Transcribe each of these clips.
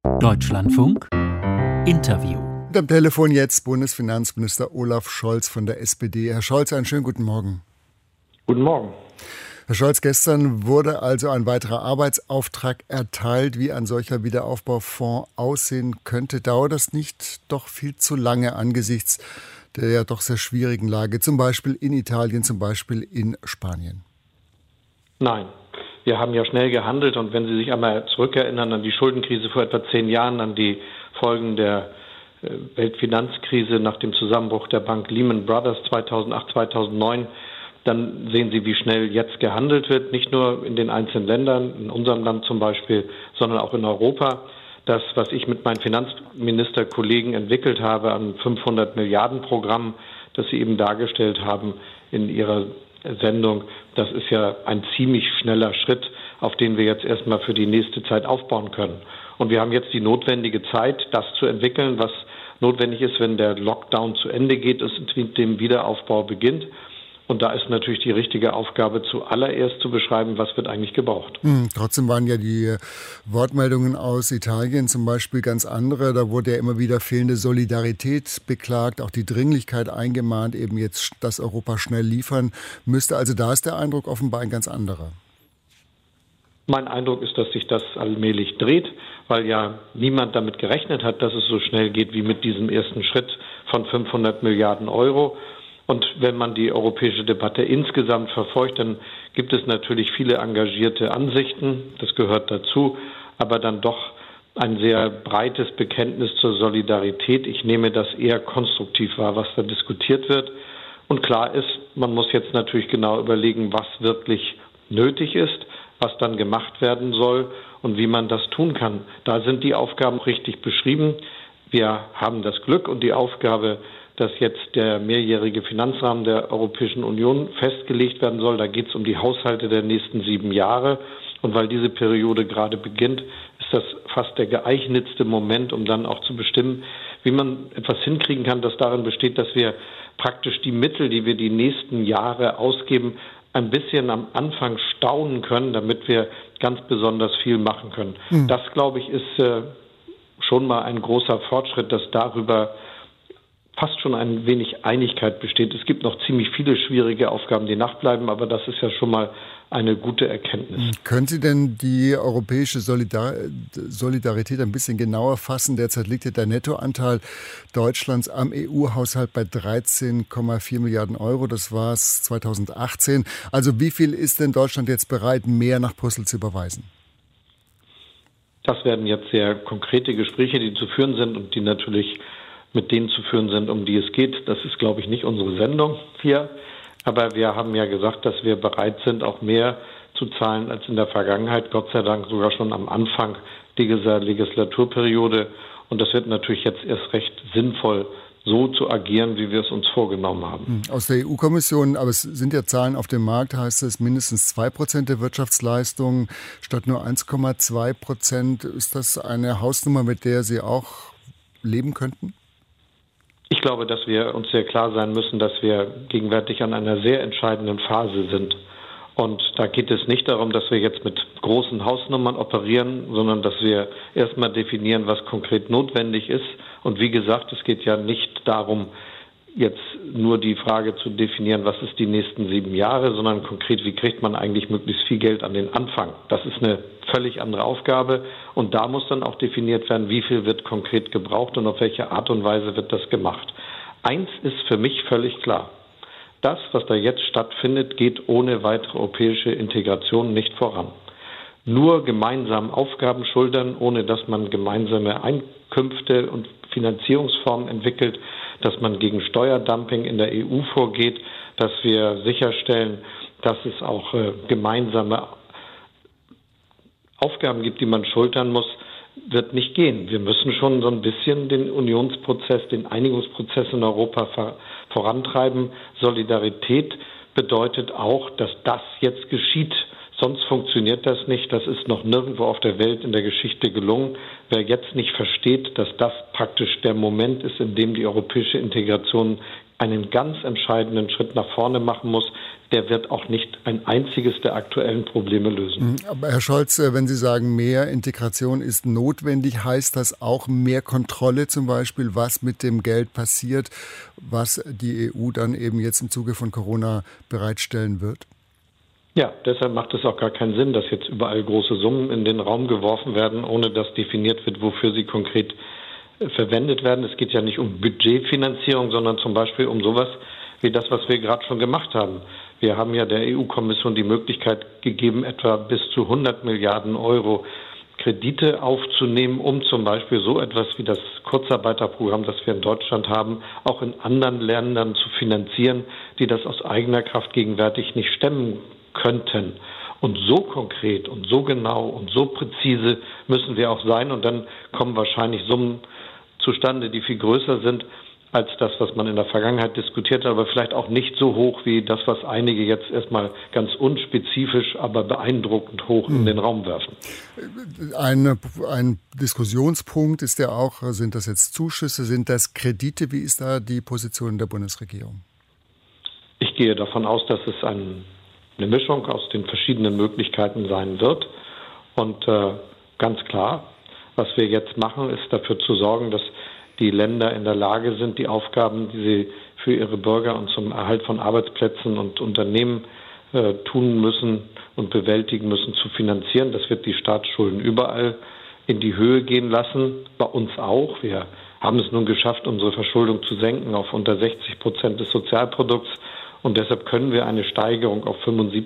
Deutschlandfunk Interview. Und am Telefon jetzt Bundesfinanzminister Olaf Scholz von der SPD. Herr Scholz, einen schönen guten Morgen. Guten Morgen. Herr Scholz, gestern wurde also ein weiterer Arbeitsauftrag erteilt, wie ein solcher Wiederaufbaufonds aussehen könnte. Dauert das nicht doch viel zu lange angesichts der ja doch sehr schwierigen Lage, zum Beispiel in Italien, zum Beispiel in Spanien? Nein. Wir haben ja schnell gehandelt und wenn Sie sich einmal zurückerinnern an die Schuldenkrise vor etwa 10 Jahren, an die Folgen der Weltfinanzkrise nach dem Zusammenbruch der Bank Lehman Brothers 2008, 2009, dann sehen Sie, wie schnell jetzt gehandelt wird, nicht nur in den einzelnen Ländern, in unserem Land zum Beispiel, sondern auch in Europa. Das, was ich mit meinen Finanzministerkollegen entwickelt habe an 500 Milliarden Programm, das Sie eben dargestellt haben in Ihrer Sendung, das ist ja ein ziemlich schneller Schritt, auf den wir jetzt erstmal für die nächste Zeit aufbauen können. Und wir haben jetzt die notwendige Zeit, das zu entwickeln, was notwendig ist, wenn der Lockdown zu Ende geht und mit dem Wiederaufbau beginnt. Und da ist natürlich die richtige Aufgabe, zuallererst zu beschreiben, was wird eigentlich gebraucht. Trotzdem waren ja die Wortmeldungen aus Italien zum Beispiel ganz andere. Da wurde ja immer wieder fehlende Solidarität beklagt, auch die Dringlichkeit eingemahnt, eben jetzt, dass Europa schnell liefern müsste. Also da ist der Eindruck offenbar ein ganz anderer. Mein Eindruck ist, dass sich das allmählich dreht, weil ja niemand damit gerechnet hat, dass es so schnell geht wie mit diesem ersten Schritt von 500 Milliarden Euro. Und wenn man die europäische Debatte insgesamt verfolgt, dann gibt es natürlich viele engagierte Ansichten, das gehört dazu, aber dann doch ein sehr breites Bekenntnis zur Solidarität. Ich nehme das eher konstruktiv wahr, was da diskutiert wird. Und klar ist, man muss jetzt natürlich genau überlegen, was wirklich nötig ist, was dann gemacht werden soll und wie man das tun kann. Da sind die Aufgaben richtig beschrieben. Wir haben das Glück und die Aufgabe, dass jetzt der mehrjährige Finanzrahmen der Europäischen Union festgelegt werden soll. Da geht es um die Haushalte der nächsten 7 Jahre. Und weil diese Periode gerade beginnt, ist das fast der geeignetste Moment, um dann auch zu bestimmen, wie man etwas hinkriegen kann, das darin besteht, dass wir praktisch die Mittel, die wir die nächsten Jahre ausgeben, ein bisschen am Anfang staunen können, damit wir ganz besonders viel machen können. Das, glaube ich, ist schon mal ein großer Fortschritt, dass darüber fast schon ein wenig Einigkeit besteht. Es gibt noch ziemlich viele schwierige Aufgaben, die nachbleiben, aber das ist ja schon mal eine gute Erkenntnis. Können Sie denn die europäische Solidarität ein bisschen genauer fassen? Derzeit liegt ja der Nettoanteil Deutschlands am EU-Haushalt bei 13,4 Milliarden Euro. Das war es 2018. Also wie viel ist denn Deutschland jetzt bereit, mehr nach Brüssel zu überweisen? Das werden jetzt sehr konkrete Gespräche, die zu führen sind und die natürlich mit denen zu führen sind, um die es geht. Das ist, glaube ich, nicht unsere Sendung hier. Aber wir haben ja gesagt, dass wir bereit sind, auch mehr zu zahlen als in der Vergangenheit. Gott sei Dank sogar schon am Anfang dieser Legislaturperiode. Und das wird natürlich jetzt erst recht sinnvoll, so zu agieren, wie wir es uns vorgenommen haben. Aus der EU-Kommission, aber es sind ja Zahlen auf dem Markt, heißt es mindestens 2% der Wirtschaftsleistung statt nur 1,2%. Ist das eine Hausnummer, mit der Sie auch leben könnten? Ich glaube, dass wir uns sehr klar sein müssen, dass wir gegenwärtig an einer sehr entscheidenden Phase sind. Und da geht es nicht darum, dass wir jetzt mit großen Hausnummern operieren, sondern dass wir erstmal definieren, was konkret notwendig ist. Und wie gesagt, es geht ja nicht darum, jetzt nur die Frage zu definieren, was ist die nächsten 7 Jahre, sondern konkret, wie kriegt man eigentlich möglichst viel Geld an den Anfang. Das ist eine völlig andere Aufgabe und da muss dann auch definiert werden, wie viel wird konkret gebraucht und auf welche Art und Weise wird das gemacht. Eins ist für mich völlig klar. Das, was da jetzt stattfindet, geht ohne weitere europäische Integration nicht voran. Nur gemeinsam Aufgaben schultern, ohne dass man gemeinsame Einkünfte und Finanzierungsformen entwickelt, dass man gegen Steuerdumping in der EU vorgeht, dass wir sicherstellen, dass es auch gemeinsame Aufgaben gibt, die man schultern muss, wird nicht gehen. Wir müssen schon so ein bisschen den Unionsprozess, den Einigungsprozess in Europa vorantreiben. Solidarität bedeutet auch, dass das jetzt geschieht. Sonst funktioniert das nicht. Das ist noch nirgendwo auf der Welt in der Geschichte gelungen. Wer jetzt nicht versteht, dass das praktisch der Moment ist, in dem die europäische Integration einen ganz entscheidenden Schritt nach vorne machen muss, der wird auch nicht ein einziges der aktuellen Probleme lösen. Aber Herr Scholz, wenn Sie sagen, mehr Integration ist notwendig, heißt das auch mehr Kontrolle zum Beispiel, was mit dem Geld passiert, was die EU dann eben jetzt im Zuge von Corona bereitstellen wird? Ja, deshalb macht es auch gar keinen Sinn, dass jetzt überall große Summen in den Raum geworfen werden, ohne dass definiert wird, wofür sie konkret verwendet werden. Es geht ja nicht um Budgetfinanzierung, sondern zum Beispiel um sowas wie das, was wir gerade schon gemacht haben. Wir haben ja der EU-Kommission die Möglichkeit gegeben, etwa bis zu 100 Milliarden Euro Kredite aufzunehmen, um zum Beispiel so etwas wie das Kurzarbeiterprogramm, das wir in Deutschland haben, auch in anderen Ländern zu finanzieren, die das aus eigener Kraft gegenwärtig nicht stemmen könnten. Und so konkret und so genau und so präzise müssen wir auch sein. Und dann kommen wahrscheinlich Summen zustande, die viel größer sind als das, was man in der Vergangenheit diskutiert hat, aber vielleicht auch nicht so hoch wie das, was einige jetzt erstmal ganz unspezifisch, aber beeindruckend hoch in den Raum werfen. Ein Diskussionspunkt ist ja auch, sind das jetzt Zuschüsse, sind das Kredite? Wie ist da die Position der Bundesregierung? Ich gehe davon aus, dass es eine Mischung aus den verschiedenen Möglichkeiten sein wird. Und ganz klar, was wir jetzt machen, ist dafür zu sorgen, dass die Länder in der Lage sind, die Aufgaben, die sie für ihre Bürger und zum Erhalt von Arbeitsplätzen und Unternehmen tun müssen und bewältigen müssen, zu finanzieren. Das wird die Staatsschulden überall in die Höhe gehen lassen, bei uns auch. Wir haben es nun geschafft, unsere Verschuldung zu senken auf unter 60% des Sozialprodukts. Und deshalb können wir eine Steigerung auf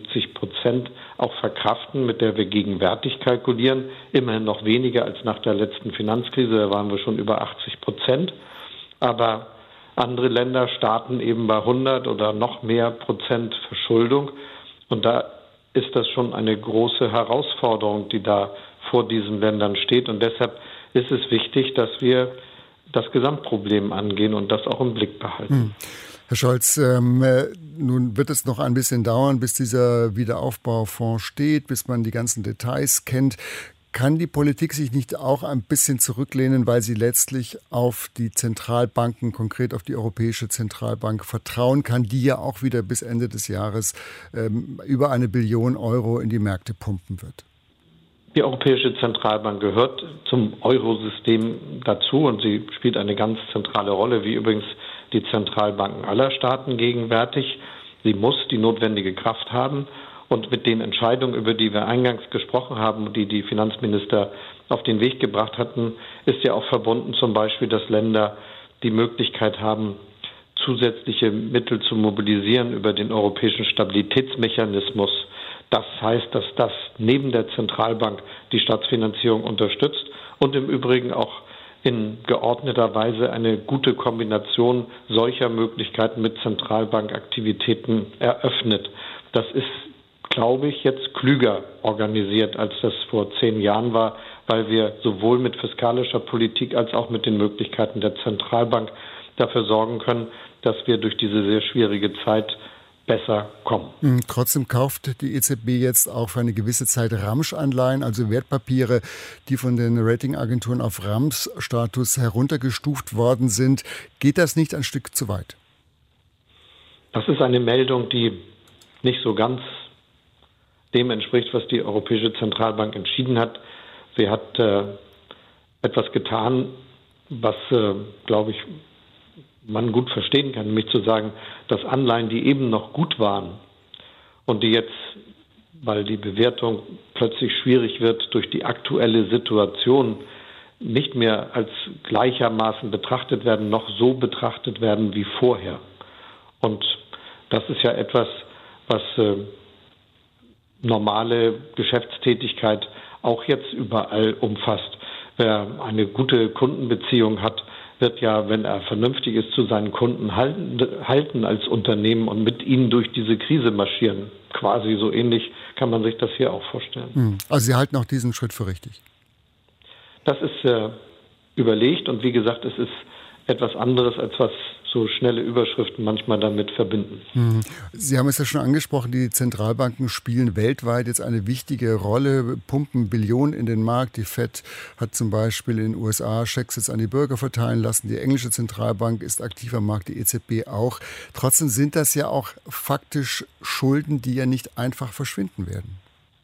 75% auch verkraften, mit der wir gegenwärtig kalkulieren. Immerhin noch weniger als nach der letzten Finanzkrise, da waren wir schon über 80%. Aber andere Länder starten eben bei 100 oder noch mehr Prozent Verschuldung. Und da ist das schon eine große Herausforderung, die da vor diesen Ländern steht. Und deshalb ist es wichtig, dass wir das Gesamtproblem angehen und das auch im Blick behalten. Herr Scholz, nun wird es noch ein bisschen dauern, bis dieser Wiederaufbaufonds steht, bis man die ganzen Details kennt. Kann die Politik sich nicht auch ein bisschen zurücklehnen, weil sie letztlich auf die Zentralbanken, konkret auf die Europäische Zentralbank, vertrauen kann, die ja auch wieder bis Ende des Jahres über 1 Billion Euro in die Märkte pumpen wird? Die Europäische Zentralbank gehört zum Eurosystem dazu und sie spielt eine ganz zentrale Rolle, wie übrigens die Zentralbanken aller Staaten gegenwärtig. Sie muss die notwendige Kraft haben. Und mit den Entscheidungen, über die wir eingangs gesprochen haben, die die Finanzminister auf den Weg gebracht hatten, ist ja auch verbunden zum Beispiel, dass Länder die Möglichkeit haben, zusätzliche Mittel zu mobilisieren über den europäischen Stabilitätsmechanismus. Das heißt, dass das neben der Zentralbank die Staatsfinanzierung unterstützt und im Übrigen auch in geordneter Weise eine gute Kombination solcher Möglichkeiten mit Zentralbankaktivitäten eröffnet. Das ist, glaube ich, jetzt klüger organisiert, als das vor 10 Jahren war, weil wir sowohl mit fiskalischer Politik als auch mit den Möglichkeiten der Zentralbank dafür sorgen können, dass wir durch diese sehr schwierige Zeit besser kommen. Trotzdem kauft die EZB jetzt auch für eine gewisse Zeit Ramsch-Anleihen, also Wertpapiere, die von den Ratingagenturen auf Ramsch-Status heruntergestuft worden sind. Geht das nicht ein Stück zu weit? Das ist eine Meldung, die nicht so ganz dem entspricht, was die Europäische Zentralbank entschieden hat. Sie hat etwas getan, was, glaube ich, man gut verstehen kann, nämlich zu sagen, dass Anleihen, die eben noch gut waren und die jetzt, weil die Bewertung plötzlich schwierig wird durch die aktuelle Situation, nicht mehr als gleichermaßen betrachtet werden, noch so betrachtet werden wie vorher. Und das ist ja etwas, was normale Geschäftstätigkeit auch jetzt überall umfasst. Wer eine gute Kundenbeziehung hat, wird ja, wenn er vernünftig ist, zu seinen Kunden halten als Unternehmen und mit ihnen durch diese Krise marschieren. Quasi so ähnlich kann man sich das hier auch vorstellen. Also Sie halten auch diesen Schritt für richtig? Das ist überlegt und wie gesagt, es ist etwas anderes, als was so schnelle Überschriften manchmal damit verbinden. Sie haben es ja schon angesprochen, die Zentralbanken spielen weltweit jetzt eine wichtige Rolle, pumpen Billionen in den Markt. Die Fed hat zum Beispiel in den USA Schecks jetzt an die Bürger verteilen lassen. Die englische Zentralbank ist aktiv am Markt, die EZB auch. Trotzdem sind das ja auch faktisch Schulden, die ja nicht einfach verschwinden werden.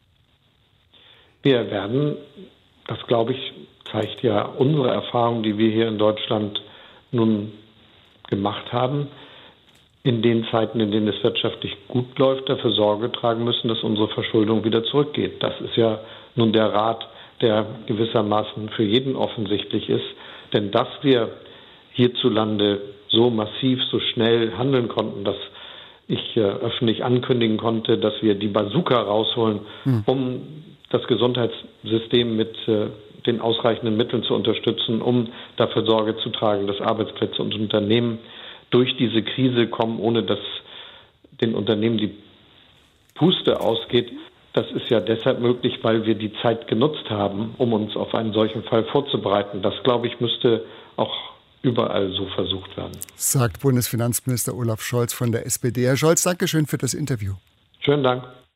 Wir werden, das glaube ich, zeigt ja unsere Erfahrung, die wir hier in Deutschland nun gemacht haben, in den Zeiten, in denen es wirtschaftlich gut läuft, dafür Sorge tragen müssen, dass unsere Verschuldung wieder zurückgeht. Das ist ja nun der Rat, der gewissermaßen für jeden offensichtlich ist. Denn dass wir hierzulande so massiv, so schnell handeln konnten, dass ich öffentlich ankündigen konnte, dass wir die Bazooka rausholen, um das Gesundheitssystem mit den ausreichenden Mitteln zu unterstützen, um dafür Sorge zu tragen, dass Arbeitsplätze und Unternehmen durch diese Krise kommen, ohne dass den Unternehmen die Puste ausgeht. Das ist ja deshalb möglich, weil wir die Zeit genutzt haben, um uns auf einen solchen Fall vorzubereiten. Das, glaube ich, müsste auch überall so versucht werden. Sagt Bundesfinanzminister Olaf Scholz von der SPD. Herr Scholz, danke schön für das Interview. Schönen Dank.